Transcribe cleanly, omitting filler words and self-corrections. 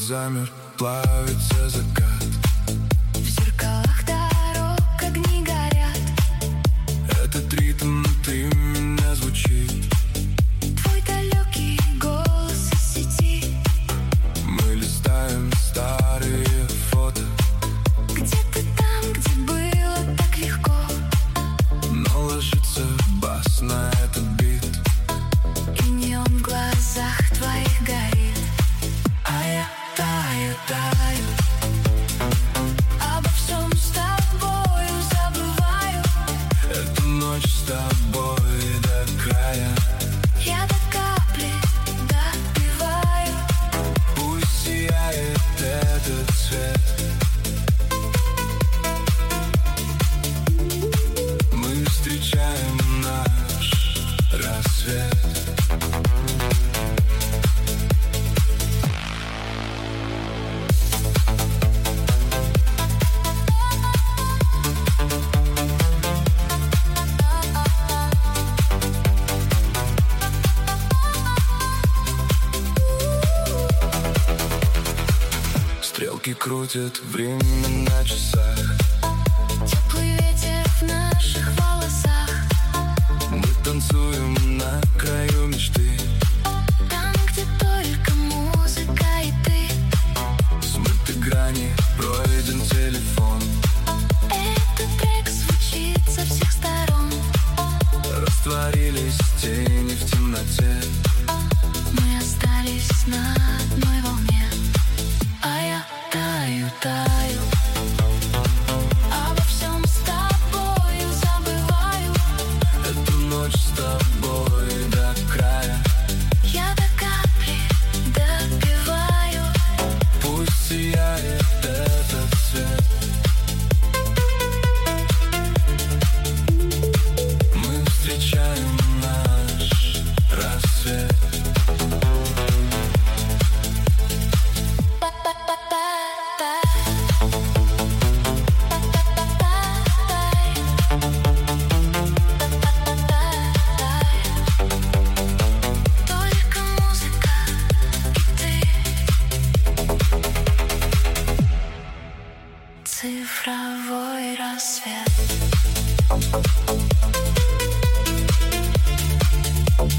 замер, плавится закат. В зеркалах дорог огни горят. Этот ритм внутри меня звучит. Твой далекий голос из сети. Мы листаем старые фото. Где-то там, где было так легко. Но ложится бас на этот бит. И неон в глазах твоих горит. А я таю, таю. Обо всем с тобою забываю. Эту ночь с тобой до края. Я до капли допиваю. Пусть сияет этот цвет. Мы встречаем наш рассвет. Стрелки крутят время на часах. Теплый ветер в наших волосах. Мы танцуем на краю мечты. Там, где только музыка и ты. Смыты грани, пройден телефон. Этот трек звучит со всех сторон. Растворились тени в темноте. Мы остались на одной волне. А я таю, таю. Обо всем с тобою забываю. Эту ночь с тобой до края. Я до капли допиваю. Пусть сияет этот свет. Мы встречаем наш рассвет. Только музыка и ты. Цифровой рассвет.